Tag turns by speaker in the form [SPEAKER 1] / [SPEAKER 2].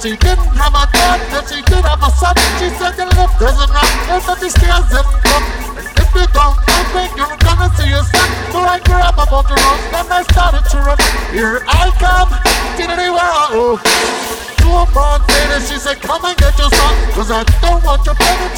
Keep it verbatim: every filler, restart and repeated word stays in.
[SPEAKER 1] she didn't have a dad, but she did have a son. She said the left doesn't run, but the stairs them come. If you don't know me, you're gonna see your son. So I grab about the rose, then I started to run. Here I come, diddly wow. To a broad lady, she said, come and get your son, cause I don't want your baby